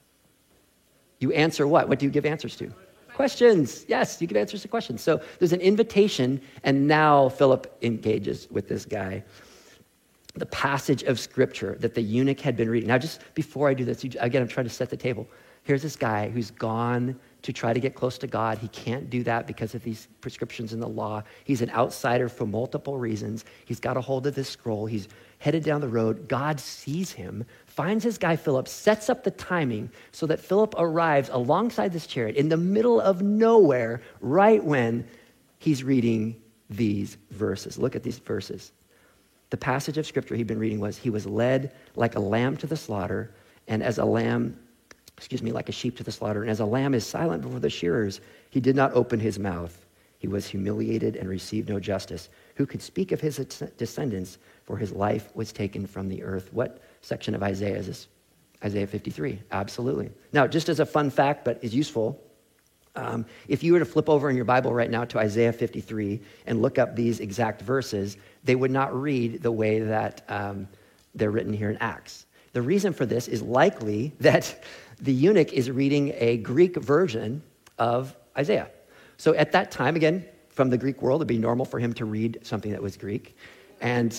You answer what? What do you give answers to? Questions. Yes, you give answers to questions. So there's an invitation, and now Philip engages with this guy. The passage of scripture that the eunuch had been reading. Now, just before I do this, again, I'm trying to set the table. Here's this guy who's gone to try to get close to God. He can't do that because of these prescriptions in the law. He's an outsider for multiple reasons. He's got a hold of this scroll. He's headed down the road. God sees him, finds his guy Philip, sets up the timing so that Philip arrives alongside this chariot in the middle of nowhere right when he's reading these verses. Look at these verses. The passage of scripture he'd been reading was, he was led like a lamb to the slaughter, and as a lamb, excuse me, like a sheep to the slaughter, and as a lamb is silent before the shearers, he did not open his mouth. He was humiliated and received no justice. Who could speak of his descendants? For his life was taken from the earth. What section of Isaiah is this? Isaiah fifty-three, absolutely. Now, just as a fun fact, but is useful, um, if you were to flip over in your Bible right now to Isaiah fifty-three and look up these exact verses, they would not read the way that um, they're written here in Acts. The reason for this is likely that the eunuch is reading a Greek version of Isaiah. So at that time, again, from the Greek world, it'd be normal for him to read something that was Greek. And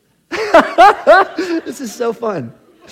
this is so fun.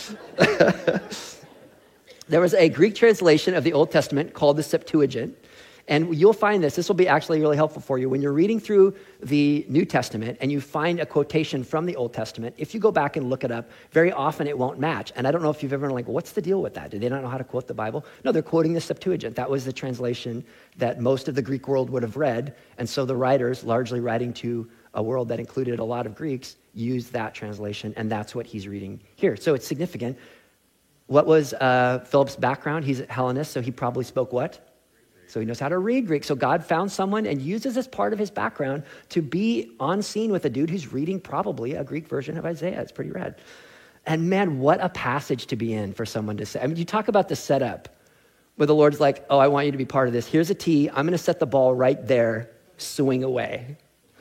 There was a Greek translation of the Old Testament called the Septuagint. And you'll find this, this will be actually really helpful for you. When you're reading through the New Testament and you find a quotation from the Old Testament, if you go back and look it up, very often it won't match. And I don't know if you've ever been like, what's the deal with that? Do they not know how to quote the Bible? No, they're quoting the Septuagint. That was the translation that most of the Greek world would have read. And so the writers, largely writing to a world that included a lot of Greeks, used that translation, and that's what he's reading here. So it's significant. What was uh, Philip's background? He's a Hellenist, so he probably spoke what? So he knows how to read Greek. So God found someone and uses this part of his background to be on scene with a dude who's reading probably a Greek version of Isaiah. It's pretty rad. And man, what a passage to be in for someone to say. I mean, you talk about the setup where the Lord's like, oh, I want you to be part of this. Here's a tee. I'm going to set the ball right there. Swing away.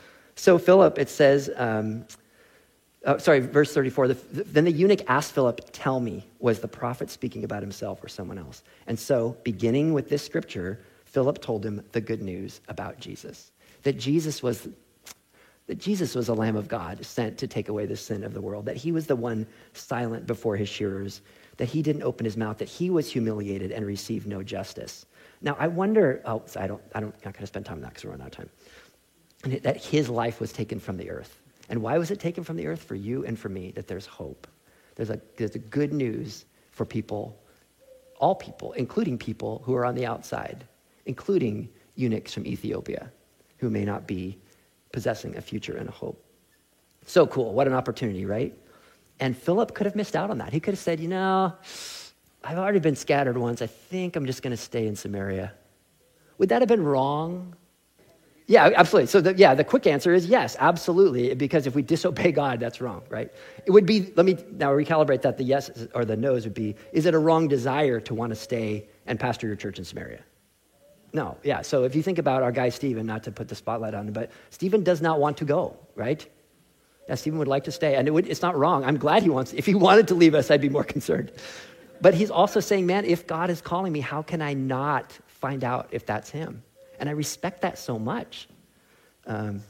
So Philip, it says, um, oh, sorry, verse thirty-four, the, the, then the eunuch asked Philip, tell me, was the prophet speaking about himself or someone else? And so beginning with this scripture, Philip told him the good news about Jesus, that Jesus was that Jesus was a Lamb of God sent to take away the sin of the world, that he was the one silent before his shearers, that he didn't open his mouth, that he was humiliated and received no justice. Now, I wonder, oh, I don't, I don't, I'm not going to spend time on that because we're running out of time, and that his life was taken from the earth. And why was it taken from the earth? For you and for me, that there's hope. There's a, there's a good news for people, all people, including people who are on the outside, including eunuchs from Ethiopia who may not be possessing a future and a hope. So cool. What an opportunity, right? And Philip could have missed out on that. He could have said, you know, I've already been scattered once. I think I'm just going to stay in Samaria. Would that have been wrong? Yeah, absolutely. So, the, yeah, the quick answer is yes, absolutely, because if we disobey God, that's wrong, right? It would be, let me now recalibrate that. The yes or the no's would be, is it a wrong desire to want to stay and pastor your church in Samaria? No, yeah. So if you think about our guy, Stephen, not to put the spotlight on him, but Stephen does not want to go, right? Yeah, Stephen would like to stay, and it would, it's not wrong. I'm glad he wants, if he wanted to leave us, I'd be more concerned. But he's also saying, man, if God is calling me, how can I not find out if that's him? And I respect that so much. Um,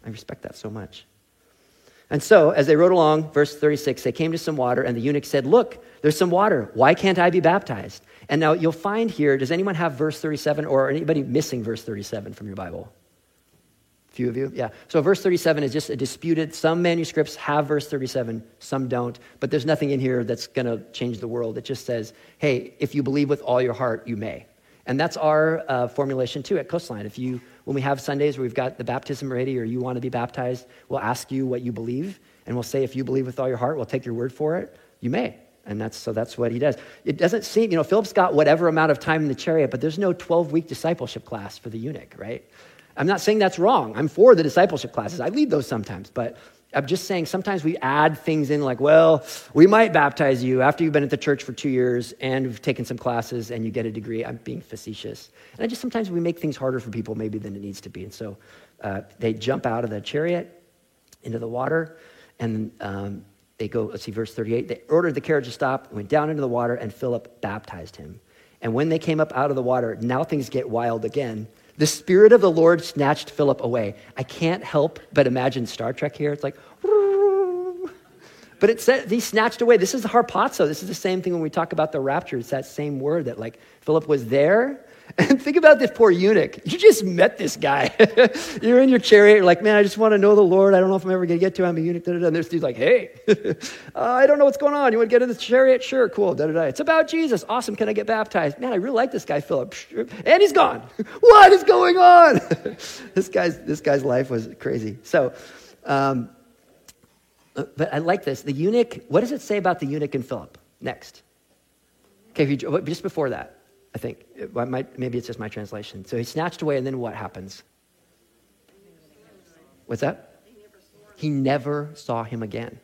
I respect that so much. And so, as they rode along, verse thirty-six, they came to some water, and the eunuch said, look, there's some water. Why can't I be baptized? And now you'll find here, does anyone have verse thirty-seven, or anybody missing verse thirty-seven from your Bible? A few of you? Yeah. So verse thirty-seven is just a disputed, some manuscripts have verse thirty-seven, some don't, but there's nothing in here that's going to change the world. It just says, hey, if you believe with all your heart, you may. And that's our uh, formulation too at Coastline. If you, when we have Sundays where we've got the baptism ready or you want to be baptized, we'll ask you what you believe, and we'll say, if you believe with all your heart, we'll take your word for it, you may. And that's so that's what he does. It doesn't seem, you know, Philip's got whatever amount of time in the chariot, but there's no twelve-week discipleship class for the eunuch, right? I'm not saying that's wrong. I'm for the discipleship classes. I lead those sometimes, but I'm just saying sometimes we add things in like, well, we might baptize you after you've been at the church for two years and you've taken some classes and you get a degree. I'm being facetious. And I just sometimes we make things harder for people maybe than it needs to be. And so uh, they jump out of the chariot into the water, and um, they go, let's see, verse thirty-eight. They ordered the carriage to stop, went down into the water, and Philip baptized him. And when they came up out of the water, now things get wild again. The Spirit of the Lord snatched Philip away. I can't help but imagine Star Trek here. It's like, but it said he snatched away. This is the harpazo. This is the same thing when we talk about the rapture. It's that same word that like Philip was there. And think about this poor eunuch. You just met this guy. You're in your chariot. You're like, man, I just want to know the Lord. I don't know if I'm ever going to get to him. I'm a eunuch. Da, da, da. And this dude's like, hey, uh, I don't know what's going on. You want to get in the chariot? Sure, cool. Da, da, da. It's about Jesus. Awesome. Can I get baptized? Man, I really like this guy, Philip. And he's gone. What is going on? this guy's this guy's life was crazy. So, um, but I like this. The eunuch. What does it say about the eunuch and Philip? Next. Okay, if you, just before that. I think, it might, maybe it's just my translation. So he snatched away, and then what happens? What's that? He never saw him again.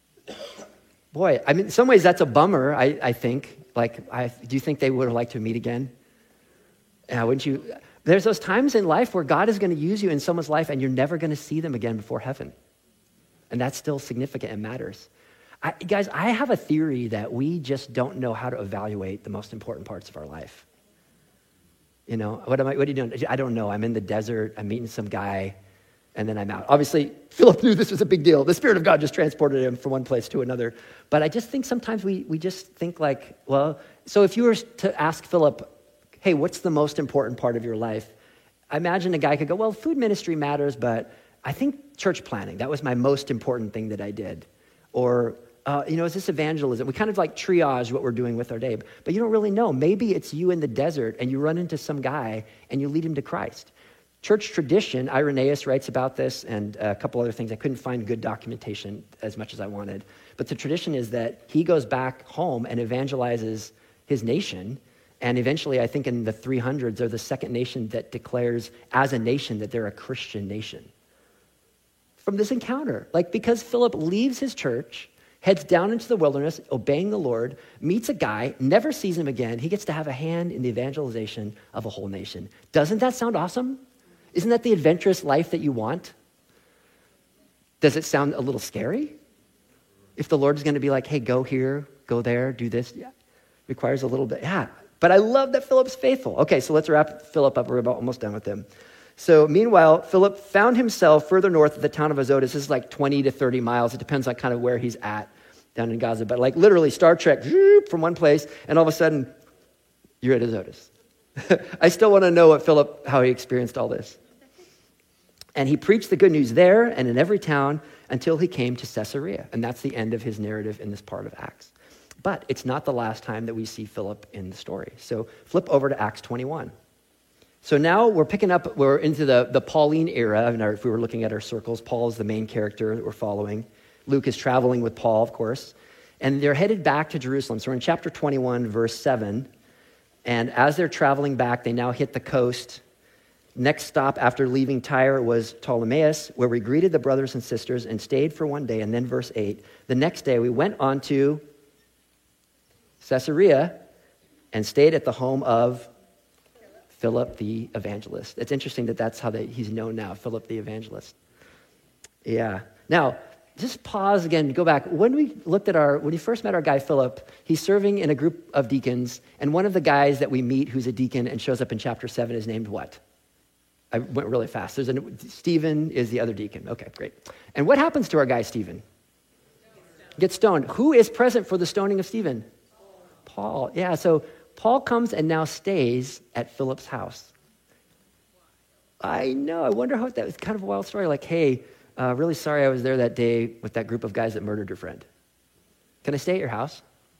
Boy, I mean, in some ways that's a bummer, I, I think. Like, I, do you think they would have liked to meet again? Yeah, wouldn't you? There's those times in life where God is going to use you in someone's life, and you're never going to see them again before heaven. And that's still significant and matters. I, guys, I have a theory that we just don't know how to evaluate the most important parts of our life. You know, what am I, what are you doing? I don't know. I'm in the desert. I'm meeting some guy, and then I'm out. Obviously, Philip knew this was a big deal. The Spirit of God just transported him from one place to another. But I just think sometimes we we just think like, well, so if you were to ask Philip, hey, what's the most important part of your life? I imagine a guy could go, well, food ministry matters, but I think church planning, that was my most important thing that I did. Or, Uh, you know, is this evangelism? We kind of like triage what we're doing with our day, but you don't really know. Maybe it's you in the desert and you run into some guy and you lead him to Christ. Church tradition, Irenaeus writes about this and a couple other things. I couldn't find good documentation as much as I wanted. But the tradition is that he goes back home and evangelizes his nation. And eventually, I think in the three hundreds, they're the second nation that declares as a nation that they're a Christian nation. From this encounter, like because Philip leaves his church, heads down into the wilderness, obeying the Lord, meets a guy, never sees him again. He gets to have a hand in the evangelization of a whole nation. Doesn't that sound awesome? Isn't that the adventurous life that you want? Does it sound a little scary? If the Lord is going to be like, hey, go here, go there, do this, yeah, requires a little bit, yeah. But I love that Philip's faithful. Okay, so let's wrap Philip up. We're about almost done with him. So meanwhile, Philip found himself further north of the town of Azotus. This is like twenty to thirty miles. It depends on kind of where he's at down in Gaza. But like literally Star Trek from one place, and all of a sudden, you're at Azotus. I still want to know what Philip, how he experienced all this. And he preached the good news there and in every town until he came to Caesarea. And that's the end of his narrative in this part of Acts. But it's not the last time that we see Philip in the story. So flip over to Acts twenty-one. So now we're picking up, we're into the, the Pauline era. And our, if we were looking at our circles, Paul is the main character that we're following. Luke is traveling with Paul, of course. And they're headed back to Jerusalem. So we're in chapter twenty-one, verse seven. And as they're traveling back, they now hit the coast. Next stop after leaving Tyre was Ptolemais, where we greeted the brothers and sisters and stayed for one day. And then verse eight, the next day we went on to Caesarea and stayed at the home of Philip the evangelist. It's interesting that that's how they, he's known now, Philip the evangelist. Yeah. Now, just pause again, go back. When we looked at our, when we first met our guy Philip, he's serving in a group of deacons, and one of the guys that we meet who's a deacon and shows up in chapter seven is named what? I went really fast. There's a, Stephen is the other deacon. Okay, great. And what happens to our guy, Stephen? Gets stoned. Who is present for the stoning of Stephen? Paul. Yeah, so Paul comes and now stays at Philip's house. I know. I wonder how that was kind of a wild story. Like, hey, uh, really sorry I was there that day with that group of guys that murdered your friend. Can I stay at your house?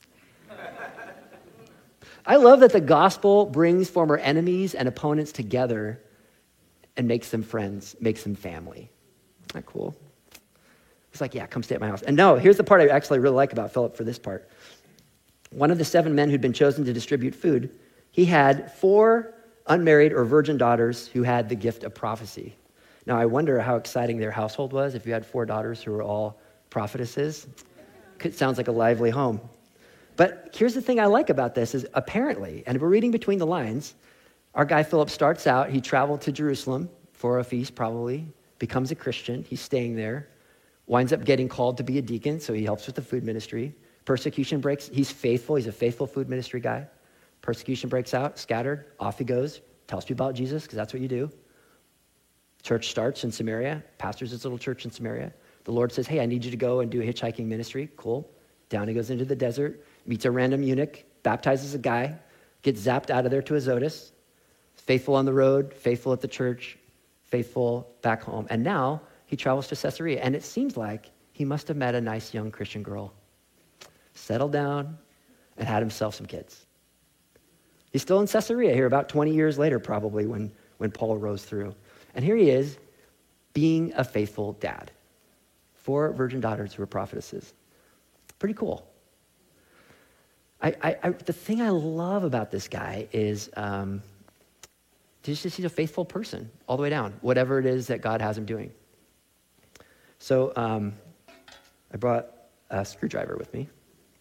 I love that the gospel brings former enemies and opponents together and makes them friends, makes them family. Isn't that cool? He's like, yeah, come stay at my house. And no, here's the part I actually really like about Philip for this part. One of the seven men who'd been chosen to distribute food, he had four unmarried or virgin daughters who had the gift of prophecy. Now, I wonder how exciting their household was if you had four daughters who were all prophetesses. It sounds like a lively home. But here's the thing I like about this is apparently, and we're reading between the lines, our guy Philip starts out, he traveled to Jerusalem for a feast probably, becomes a Christian, he's staying there, winds up getting called to be a deacon, so he helps with the food ministry. Persecution breaks, he's faithful, he's a faithful food ministry guy. Persecution breaks out, scattered, off he goes, tells people about Jesus, because that's what you do. Church starts in Samaria, pastors his little church in Samaria. The Lord says, hey, I need you to go and do a hitchhiking ministry. Cool. Down he goes into the desert, meets a random eunuch, baptizes a guy, gets zapped out of there to Azotus, faithful on the road, faithful at the church, faithful back home. And now he travels to Caesarea, and it seems like he must have met a nice young Christian girl, settled down, and had himself some kids. He's still in Caesarea here about twenty years later probably when, when Paul rose through. And here he is being a faithful dad. Four virgin daughters who were prophetesses. Pretty cool. I, I, I, the thing I love about this guy is um, just, just he's a faithful person all the way down, whatever it is that God has him doing. So um, I brought a screwdriver with me.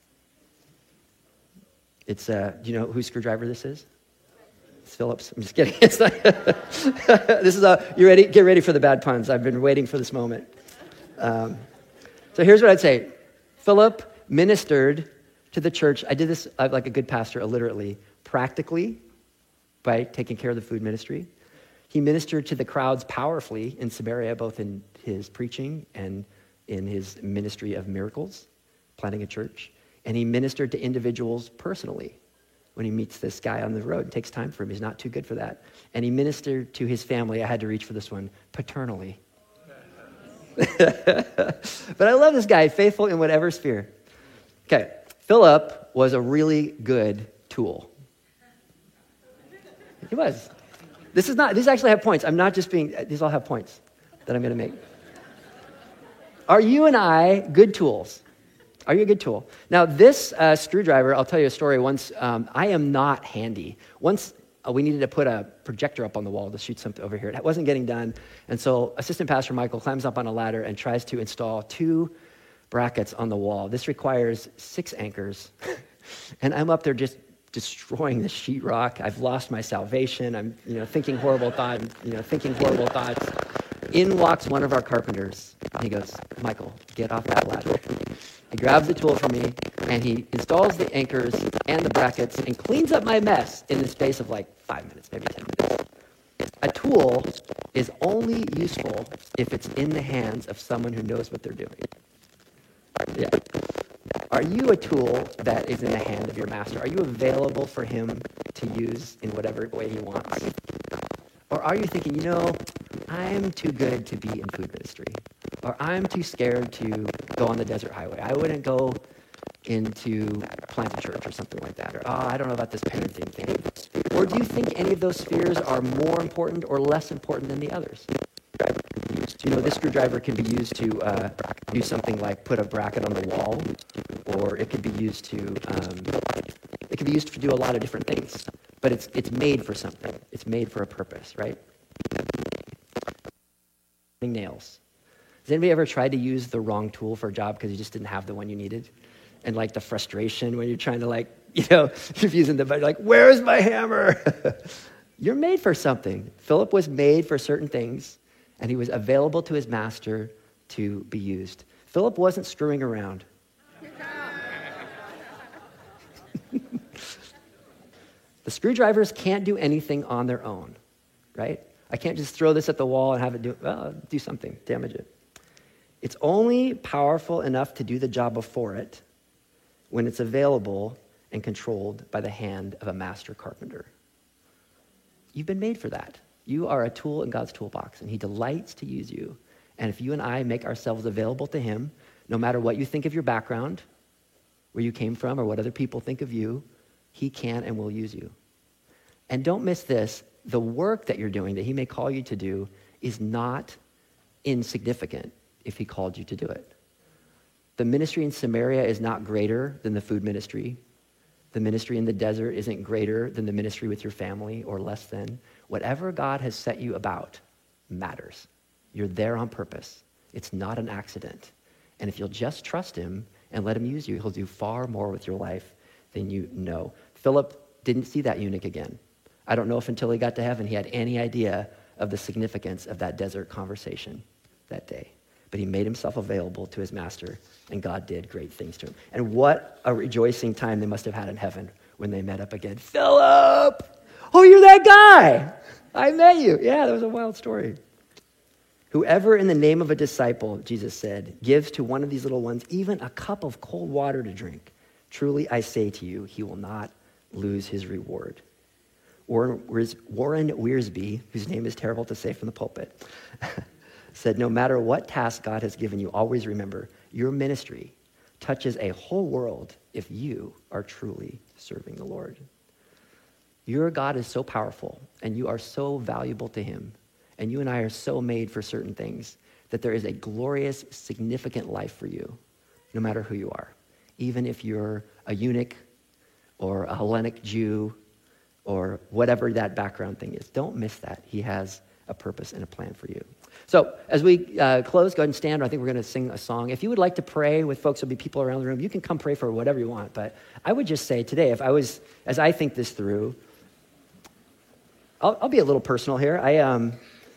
It's, uh, do you know whose screwdriver this is? It's Philip's. I'm just kidding. It's not, this is a, you ready? Get ready for the bad puns. I've been waiting for this moment. Um, so here's what I'd say. Philip ministered to the church. I did this uh, like a good pastor, illiterately, practically by taking care of the food ministry. He ministered to the crowds powerfully in Samaria, both in his preaching and in his ministry of miracles, planting a church. And he ministered to individuals personally when he meets this guy on the road. It takes time for him. He's not too good for that. And he ministered to his family. I had to reach for this one, paternally. But I love this guy, faithful in whatever sphere. Okay, Philip was a really good tool. He was. This is not, these actually have points. I'm not just being, these all have points that I'm going to make. Are you and I good tools? Are you a good tool? Now, this uh, screwdriver, I'll tell you a story. Once, um, I am not handy. Once uh, we needed to put a projector up on the wall to shoot something over here. It wasn't getting done. And so Assistant Pastor Michael climbs up on a ladder and tries to install two brackets on the wall. This requires six anchors. And I'm up there just destroying the sheetrock. I've lost my salvation. I'm, you know, thinking horrible thoughts, you know, thinking horrible thoughts. In walks one of our carpenters. He goes, Michael, get off that ladder. He grabs the tool from me, and he installs the anchors and the brackets and cleans up my mess in the space of like five minutes, maybe ten minutes. A tool is only useful if it's in the hands of someone who knows what they're doing. Yeah. Are you a tool that is in the hand of your master? Are you available for him to use in whatever way he wants? Or are you thinking, you know, I'm too good to be in food ministry, or I'm too scared to go on the desert highway. I wouldn't go into plant a church or something like that, or oh, I don't know about this parenting thing. Or do you think any of those spheres are more important or less important than the others? You know, this screwdriver can be used to uh, do something like put a bracket on the wall, or it could be used to um, it can be used to do a lot of different things. But it's it's made for something. It's made for a purpose, right? Nails. Has anybody ever tried to use the wrong tool for a job because you just didn't have the one you needed? And like the frustration when you're trying to like, you know, you're using the, like, where's my hammer? You're made for something. Philip was made for certain things, and he was available to his master to be used. Philip wasn't screwing around. The screwdrivers can't do anything on their own, right? I can't just throw this at the wall and have it do, well, do something, damage it. It's only powerful enough to do the job before it when it's available and controlled by the hand of a master carpenter. You've been made for that. You are a tool in God's toolbox, and he delights to use you. And if you and I make ourselves available to him, no matter what you think of your background, where you came from, or what other people think of you, he can and will use you. And don't miss this. The work that you're doing, that he may call you to do, is not insignificant if he called you to do it. The ministry in Samaria is not greater than the food ministry. The ministry in the desert isn't greater than the ministry with your family or less than. Whatever God has set you about matters. You're there on purpose. It's not an accident. And if you'll just trust him and let him use you, he'll do far more with your life than you know. Philip didn't see that eunuch again. I don't know if until he got to heaven he had any idea of the significance of that desert conversation that day. But he made himself available to his master, and God did great things to him. And what a rejoicing time they must have had in heaven when they met up again. Philip! Oh, you're that guy! I met you. Yeah, that was a wild story. Whoever in the name of a disciple, Jesus said, gives to one of these little ones even a cup of cold water to drink, truly I say to you, he will not lose his reward. Warren Wiersbe, whose name is terrible to say from the pulpit, said, no matter what task God has given you, always remember, your ministry touches a whole world if you are truly serving the Lord. Your God is so powerful, and you are so valuable to him, and you and I are so made for certain things that there is a glorious, significant life for you, no matter who you are. Even if you're a eunuch or a Hellenic Jew or whatever that background thing is. Don't miss that. He has a purpose and a plan for you. So as we uh, close, go ahead and stand. I think we're going to sing a song. If you would like to pray with folks, there'll be people around the room. You can come pray for whatever you want. But I would just say today, if I was, as I think this through, I'll, I'll be a little personal here. I um,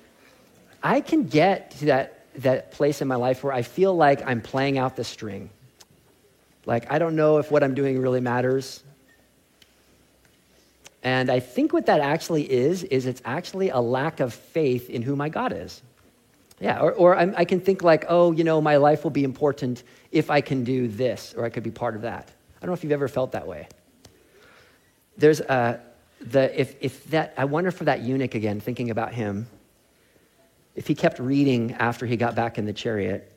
I can get to that that place in my life where I feel like I'm playing out the string. Like I don't know if what I'm doing really matters. And I think what that actually is, is it's actually a lack of faith in who my God is. Yeah, or, or I'm, I can think like, oh, you know, my life will be important if I can do this, or I could be part of that. I don't know if you've ever felt that way. There's uh, the if if that I wonder for that eunuch again, thinking about him, if he kept reading after he got back in the chariot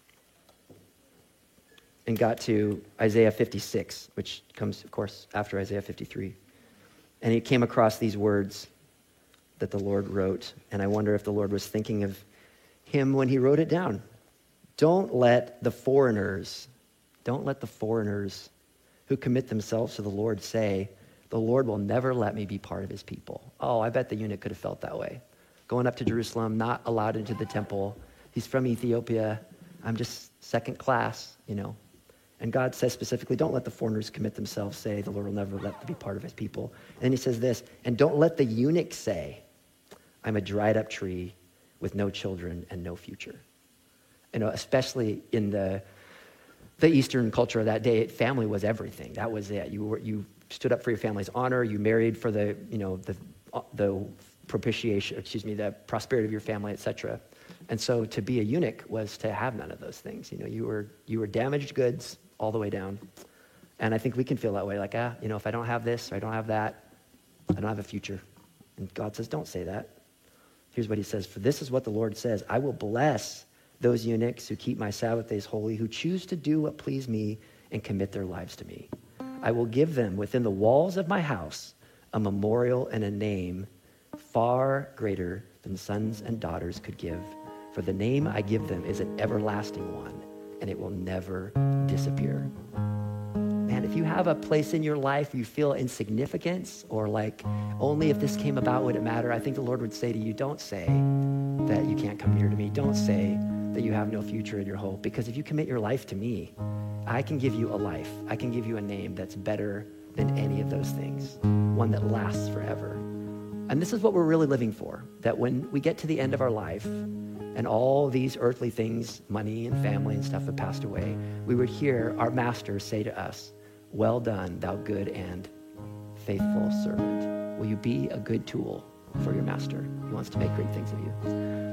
and got to Isaiah fifty-six, which comes, of course, after Isaiah fifty-three. And he came across these words that the Lord wrote. And I wonder if the Lord was thinking of him when he wrote it down. Don't let the foreigners, don't let the foreigners who commit themselves to the Lord say, the Lord will never let me be part of his people. Oh, I bet the eunuch could have felt that way. Going up to Jerusalem, not allowed into the temple. He's from Ethiopia. I'm just second class, you know. And God says specifically, don't let the foreigners commit themselves, say, the Lord will never let them be part of his people. And then he says this, and don't let the eunuch say, I'm a dried up tree with no children and no future. You know, especially in the the Eastern culture of that day, family was everything. That was it. You were you stood up for your family's honor. You married for the, you know, the the propitiation, excuse me, the prosperity of your family, et cetera. And so to be a eunuch was to have none of those things. You know, you were you were damaged goods all the way down. And I think we can feel that way, like, ah, you know, if I don't have this, or I don't have that, I don't have a future. And God says, don't say that. Here's what he says, for this is what the Lord says, I will bless those eunuchs who keep my Sabbath days holy, who choose to do what please me and commit their lives to me. I will give them within the walls of my house a memorial and a name far greater than sons and daughters could give. For the name I give them is an everlasting one, and it will never disappear. Man, if you have a place in your life you feel insignificance, or like only if this came about would it matter, I think the Lord would say to you, don't say that you can't come near to me. Don't say that you have no future in your hope, because if you commit your life to me, I can give you a life. I can give you a name that's better than any of those things, one that lasts forever. And this is what we're really living for, that when we get to the end of our life and all these earthly things, money and family and stuff have passed away, we would hear our master say to us, well done, thou good and faithful servant. Will you be a good tool for your master. He wants to make great things of you.